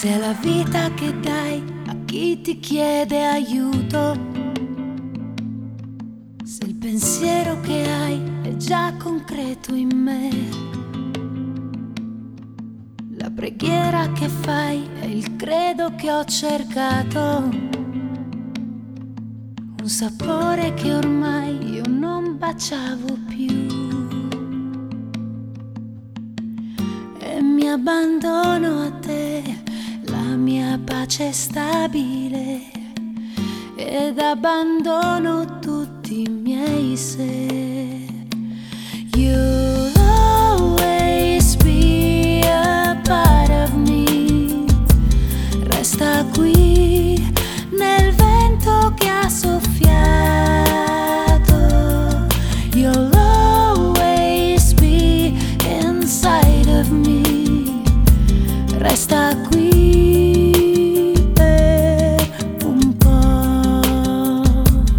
Se è la vita che dai a chi ti chiede aiuto, se il pensiero che hai è già concreto in me, la preghiera che fai è il credo che ho cercato, un sapore che ormai io non baciavo più, e mi abbandono a te, la mia pace è stabile, ed abbandono tutti i miei se. You'll always be a part of me. Resta qui nel vento che ha soffiato. You'll always be inside of me. Resta qui per un po'.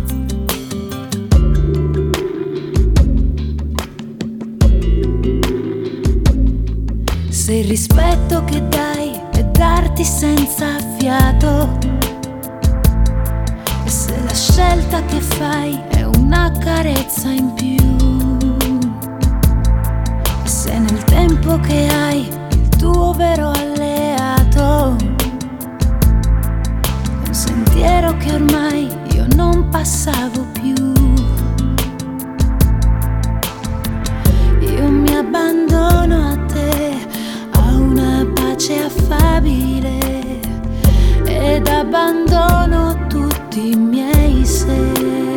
Se il rispetto che dai è darti senza fiato, e se la scelta che fai è una carezza in più, e se nel tempo che hai il tuo vero alleato è un sentiero che ormai io non passavo più, io mi abbandono a te, a una pace affabile, ed abbandono tutti i miei se.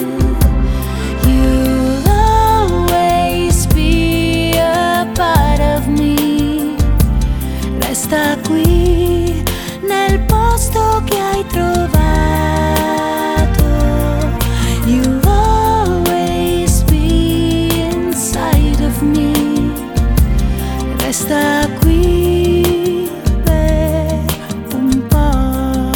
You'll always be a part of me. Resta qui nel posto che hai trovato. You'll always be inside of me. Resta qui per un po'.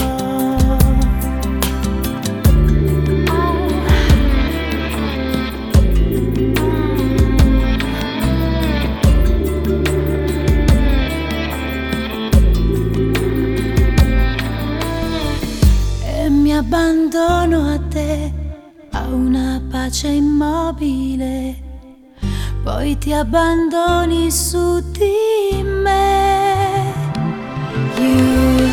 E mi abbandono a te, a una pace immobile, poi ti abbandoni su di me. You